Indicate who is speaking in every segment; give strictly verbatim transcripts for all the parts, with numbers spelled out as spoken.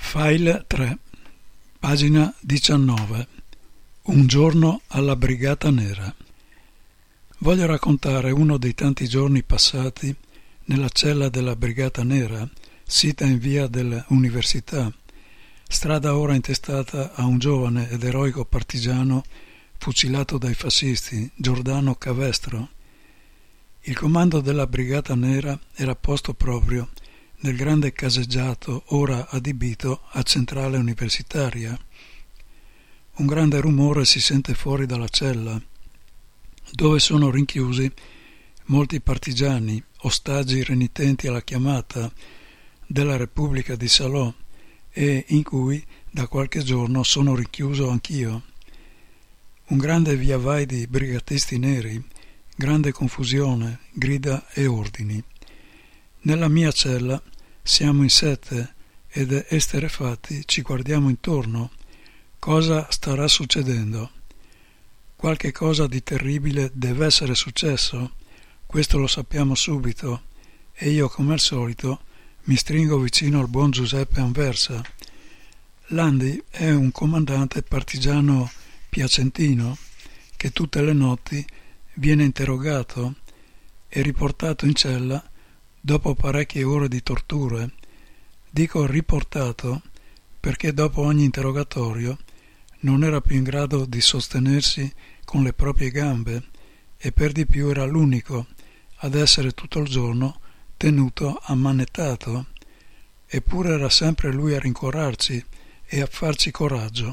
Speaker 1: File tre, pagina diciannove. Un giorno alla Brigata Nera. Voglio raccontare uno dei tanti giorni passati nella cella della Brigata Nera, sita in via dell'Università, strada ora intestata a un giovane ed eroico partigiano fucilato dai fascisti, Giordano Cavestro. Il comando della Brigata Nera era posto proprio nel grande caseggiato ora adibito a centrale universitaria. Un grande rumore si sente fuori dalla cella, dove sono rinchiusi molti partigiani, ostaggi renitenti alla chiamata della Repubblica di Salò, e in cui da qualche giorno sono rinchiuso anch'io. Un grande viavai di brigatisti neri, grande confusione, grida e ordini. Nella mia cella siamo in sette ed esterrefatti ci guardiamo intorno. Cosa starà succedendo? Qualche cosa di terribile deve essere successo, questo lo sappiamo subito, e io, come al solito, mi stringo vicino al buon Giuseppe Anversa. Landi è un comandante partigiano piacentino che tutte le notti viene interrogato e riportato in cella dopo parecchie ore di torture. Dico riportato perché dopo ogni interrogatorio non era più in grado di sostenersi con le proprie gambe e per di più era l'unico ad essere tutto il giorno tenuto ammanettato, eppure era sempre lui a rincuorarci e a farci coraggio.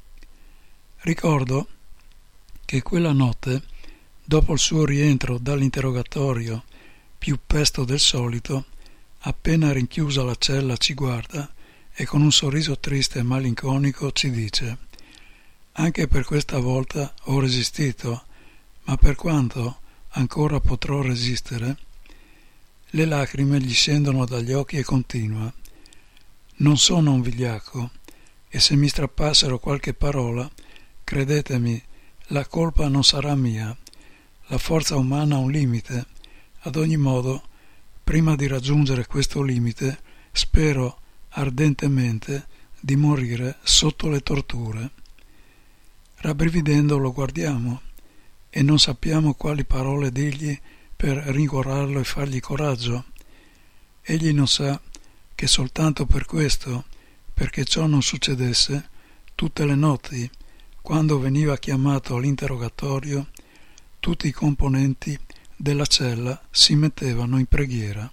Speaker 1: Ricordo che quella notte, dopo il suo rientro dall'interrogatorio più pesto del solito, appena rinchiusa la cella ci guarda e con un sorriso triste e malinconico ci dice: «Anche per questa volta ho resistito, ma per quanto ancora potrò resistere?» Le lacrime gli scendono dagli occhi e continua: «Non sono un vigliacco, e se mi strappassero qualche parola, credetemi, la colpa non sarà mia. La forza umana ha un limite. Ad ogni modo, prima di raggiungere questo limite, spero ardentemente di morire sotto le torture». Rabbrividendo lo guardiamo e non sappiamo quali parole dirgli per rincuorarlo e fargli coraggio. Egli non sa che soltanto per questo, perché ciò non succedesse, tutte le notti, quando veniva chiamato all'interrogatorio, tutti i componenti della cella si mettevano in preghiera.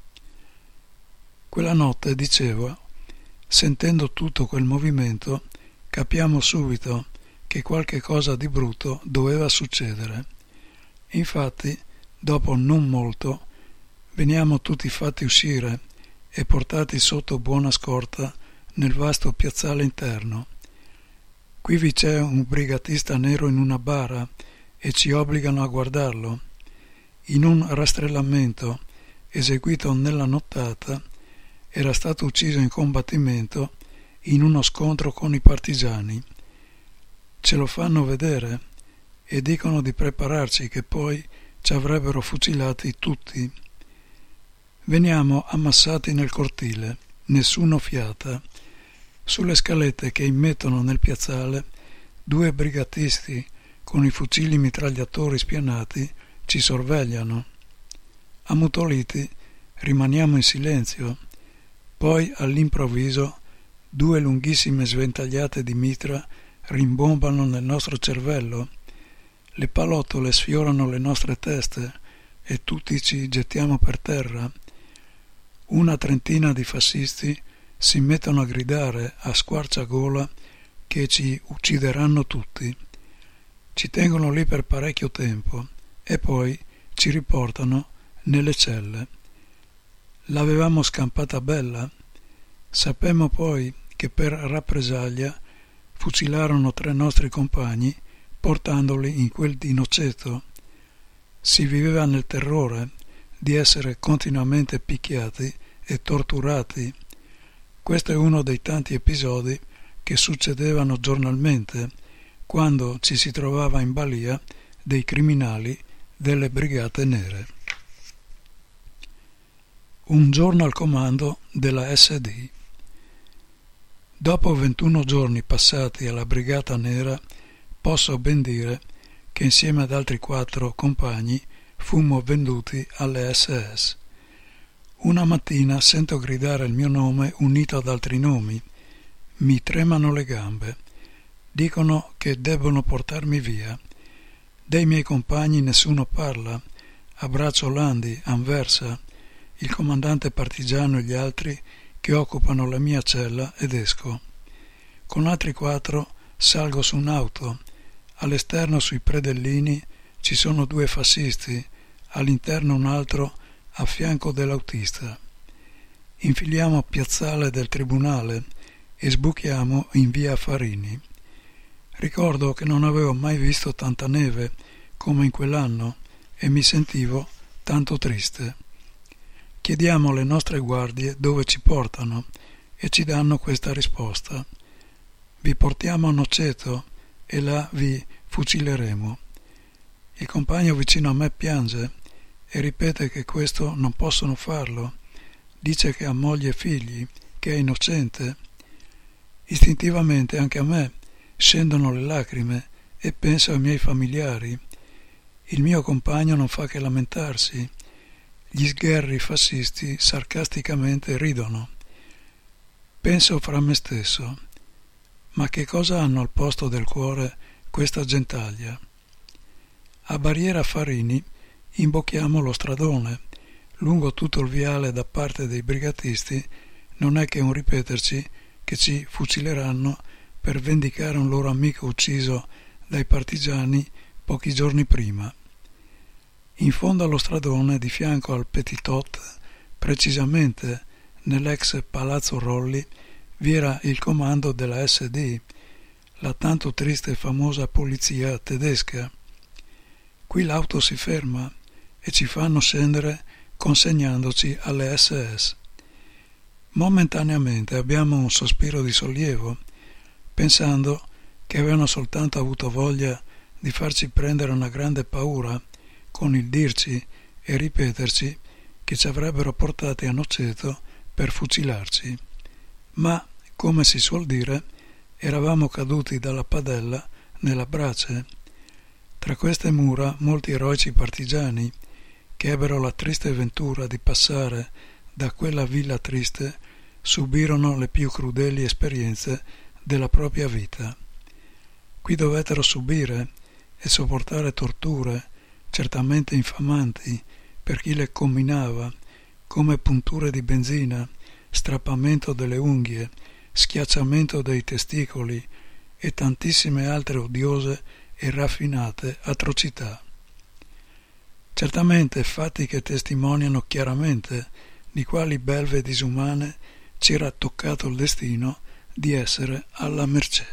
Speaker 1: Quella notte, dicevo, sentendo tutto quel movimento, capiamo subito che qualche cosa di brutto doveva succedere. Infatti, dopo non molto, veniamo tutti fatti uscire e portati sotto buona scorta nel vasto piazzale interno. Qui vi c'è un brigatista nero in una bara e ci obbligano a guardarlo. In un rastrellamento eseguito nella nottata era stato ucciso in combattimento in uno scontro con i partigiani. Ce lo fanno vedere e dicono di prepararci che poi ci avrebbero fucilati tutti. Veniamo ammassati nel cortile, nessuno fiata. Sulle scalette che immettono nel piazzale, due brigatisti con i fucili mitragliatori spianati ci sorvegliano. Ammutoliti rimaniamo in silenzio. Poi all'improvviso due lunghissime sventagliate di mitra rimbombano nel nostro cervello. Le pallottole sfiorano le nostre teste e tutti ci gettiamo per terra. Una trentina di fascisti si mettono a gridare a squarciagola che ci uccideranno tutti. Ci tengono lì per parecchio tempo e poi ci riportano nelle celle. L'avevamo scampata bella. Sapemmo poi che per rappresaglia fucilarono tre nostri compagni portandoli in quel di Noceto. Si viveva nel terrore di essere continuamente picchiati e torturati. Questo è uno dei tanti episodi che succedevano giornalmente quando ci si trovava in balia dei criminali delle Brigate Nere. Un giorno al comando della S D. Dopo ventuno giorni passati alla Brigata Nera, posso ben dire che insieme ad altri quattro compagni fummo venduti alle S S. Una mattina sento gridare il mio nome unito ad altri nomi. Mi tremano le gambe. Dicono che debbono portarmi via. Dei miei compagni nessuno parla. Abbraccio Landi, Anversa, il comandante partigiano e gli altri che occupano la mia cella ed esco. Con altri quattro salgo su un'auto. All'esterno sui predellini ci sono due fascisti, all'interno un altro a fianco dell'autista. Infiliamo a piazzale del tribunale e sbuchiamo in via Farini. Ricordo che non avevo mai visto tanta neve come in quell'anno e mi sentivo tanto triste. Chiediamo alle nostre guardie dove ci portano e ci danno questa risposta: vi portiamo a Noceto e là vi fucileremo. Il compagno vicino a me piange e ripete che questo non possono farlo. Dice che ha moglie e figli, che è innocente. Istintivamente anche a me scendono le lacrime e penso ai miei familiari. Il mio compagno non fa che lamentarsi. Gli sgherri fascisti sarcasticamente ridono. Penso fra me stesso: ma che cosa hanno al posto del cuore questa gentaglia? A Barriera Farini imbocchiamo lo stradone. Lungo tutto il viale da parte dei brigatisti non è che un ripeterci che ci fucileranno per vendicare un loro amico ucciso dai partigiani pochi giorni prima. In fondo allo stradone, di fianco al Petitot, precisamente nell'ex Palazzo Rolli, vi era il comando della S D, la tanto triste e famosa polizia tedesca. Qui l'auto si ferma e ci fanno scendere consegnandoci alle S S. Momentaneamente abbiamo un sospiro di sollievo, pensando che avevano soltanto avuto voglia di farci prendere una grande paura con il dirci e ripeterci che ci avrebbero portati a Noceto per fucilarci. Ma, come si suol dire, eravamo caduti dalla padella nella brace. Tra queste mura molti eroici partigiani che ebbero la triste ventura di passare da quella villa triste subirono le più crudeli esperienze della propria vita. Qui dovettero subire e sopportare torture certamente infamanti per chi le comminava, come punture di benzina, strappamento delle unghie, schiacciamento dei testicoli e tantissime altre odiose e raffinate atrocità. Certamente fatti che testimoniano chiaramente di quali belve disumane ci era toccato il destino di essere alla mercé.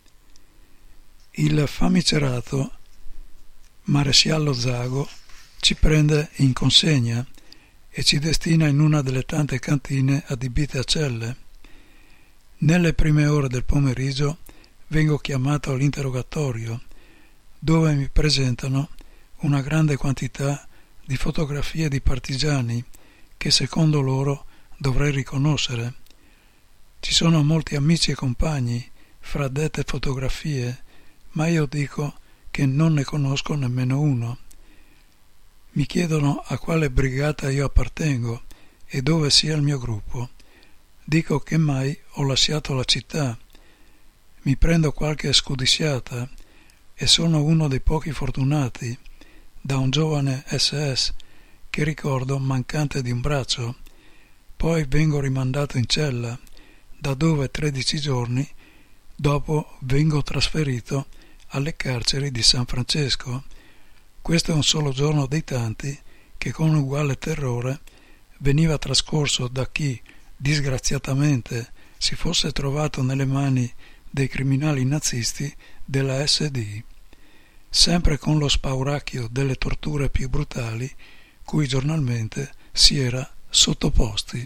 Speaker 1: Il famicerato maresciallo Zago ci prende in consegna e ci destina in una delle tante cantine adibite a celle. Nelle prime ore del pomeriggio vengo chiamato all'interrogatorio, dove mi presentano una grande quantità di fotografie di partigiani che secondo loro dovrei riconoscere. Ci sono molti amici e compagni fra dette fotografie, ma io dico che non ne conosco nemmeno uno. Mi chiedono a quale brigata io appartengo e dove sia il mio gruppo. Dico che mai ho lasciato la città. Mi prendo qualche scudisciata e sono uno dei pochi fortunati, da un giovane S S che ricordo mancante di un braccio. Poi vengo rimandato in cella, da dove tredici giorni dopo vengo trasferito alle carceri di San Francesco. Questo è un solo giorno dei tanti che con uguale terrore veniva trascorso da chi, disgraziatamente, si fosse trovato nelle mani dei criminali nazisti della S D, sempre con lo spauracchio delle torture più brutali cui giornalmente si era sottoposti.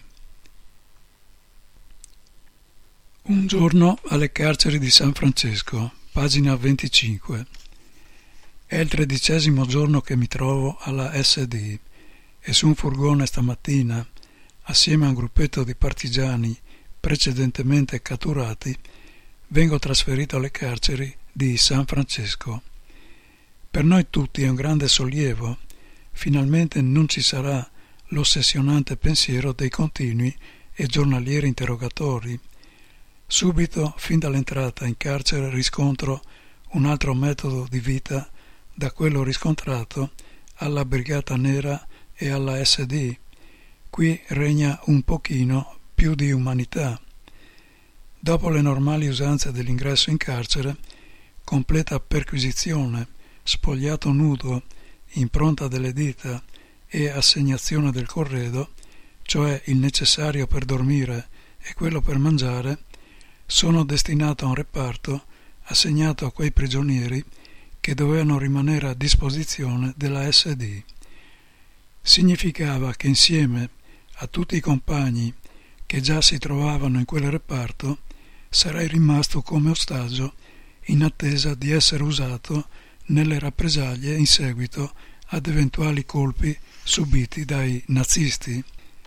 Speaker 1: Un giorno alle carceri di San Francesco, pagina venticinque. È il tredicesimo giorno che mi trovo alla S D e su un furgone stamattina, assieme a un gruppetto di partigiani precedentemente catturati, vengo trasferito alle carceri di San Francesco. Per noi tutti è un grande sollievo. Finalmente non ci sarà l'ossessionante pensiero dei continui e giornalieri interrogatori. Subito, fin dall'entrata in carcere, riscontro un altro metodo di vita da quello riscontrato alla Brigata Nera e alla S D. Qui regna un pochino più di umanità. Dopo le normali usanze dell'ingresso in carcere, completa perquisizione, spogliato nudo, impronta delle dita e assegnazione del corredo, cioè il necessario per dormire e quello per mangiare, sono destinato a un reparto assegnato a quei prigionieri che dovevano rimanere a disposizione della S D. Significava che insieme a tutti i compagni che già si trovavano in quel reparto sarei rimasto come ostaggio in attesa di essere usato nelle rappresaglie in seguito ad eventuali colpi subiti dai nazisti.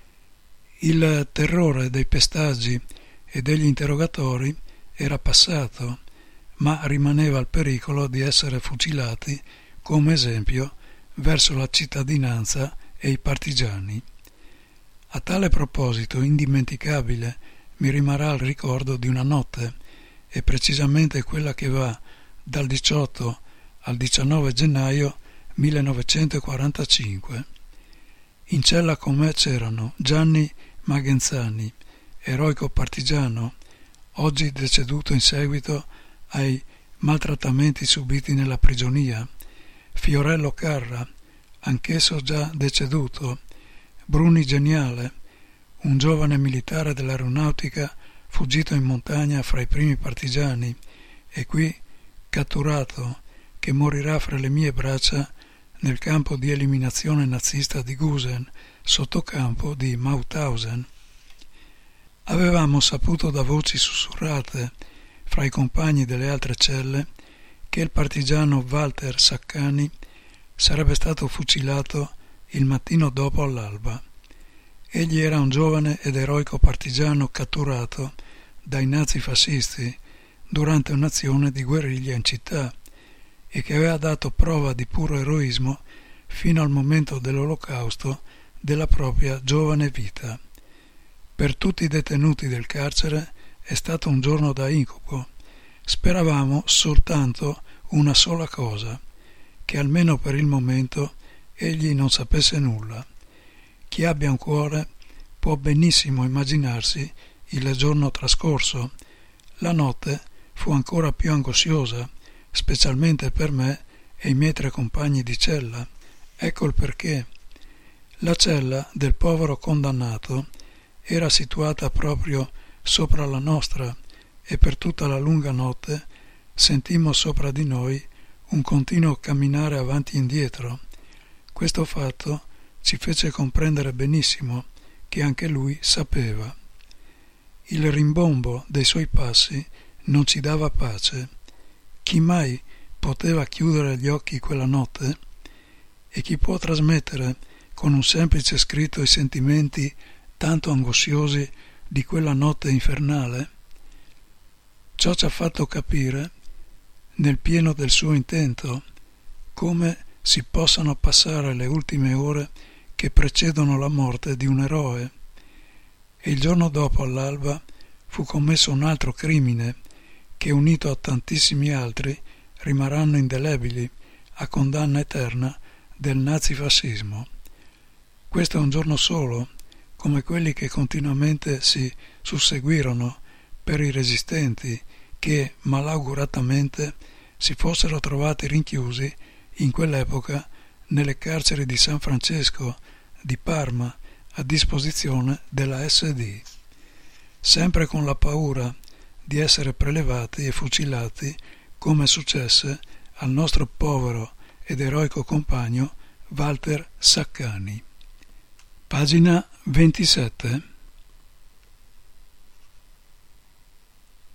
Speaker 1: Il terrore dei pestaggi e degli interrogatori era passato, ma rimaneva il pericolo di essere fucilati come esempio verso la cittadinanza e i partigiani. A tale proposito indimenticabile mi rimarrà il ricordo di una notte, e precisamente quella che va dal diciotto al diciannove gennaio millenovecentoquarantacinque. In cella con me c'erano Gianni Magenzani, eroico partigiano, oggi deceduto in seguito ai maltrattamenti subiti nella prigionia, Fiorello Carra, anch'esso già deceduto, Bruni Geniale, un giovane militare dell'aeronautica fuggito in montagna fra i primi partigiani e qui catturato, che morirà fra le mie braccia nel campo di eliminazione nazista di Gusen, sotto campo di Mauthausen. Avevamo saputo da voci sussurrate fra i compagni delle altre celle che il partigiano Walter Saccani sarebbe stato fucilato il mattino dopo all'alba. Egli era un giovane ed eroico partigiano catturato dai nazifascisti durante un'azione di guerriglia in città e che aveva dato prova di puro eroismo fino al momento dell'olocausto della propria giovane vita. Per tutti i detenuti del carcere è stato un giorno da incubo. Speravamo soltanto una sola cosa, che almeno per il momento egli non sapesse nulla. Chi abbia un cuore può benissimo immaginarsi il giorno trascorso. La notte fu ancora più angosciosa, specialmente per me e i miei tre compagni di cella. Ecco il perché. La cella del povero condannato era situata proprio sopra la nostra e per tutta la lunga notte sentimmo sopra di noi un continuo camminare avanti e indietro. Questo fatto ci fece comprendere benissimo che anche lui sapeva. Il rimbombo dei suoi passi non ci dava pace. Chi mai poteva chiudere gli occhi quella notte? E chi può trasmettere con un semplice scritto i sentimenti tanto angosciosi di quella notte infernale? Ciò ci ha fatto capire, nel pieno del suo intento, come si possano passare le ultime ore che precedono la morte di un eroe. E il giorno dopo all'alba fu commesso un altro crimine che, unito a tantissimi altri, rimarranno indelebili a condanna eterna del nazifascismo. Questo è un giorno solo, come quelli che continuamente si susseguirono per i resistenti che malauguratamente si fossero trovati rinchiusi in quell'epoca nelle carceri di San Francesco, di Parma, a disposizione della S D, sempre con la paura di essere prelevati e fucilati come successe al nostro povero ed eroico compagno Walter Saccani. Pagina ventisette.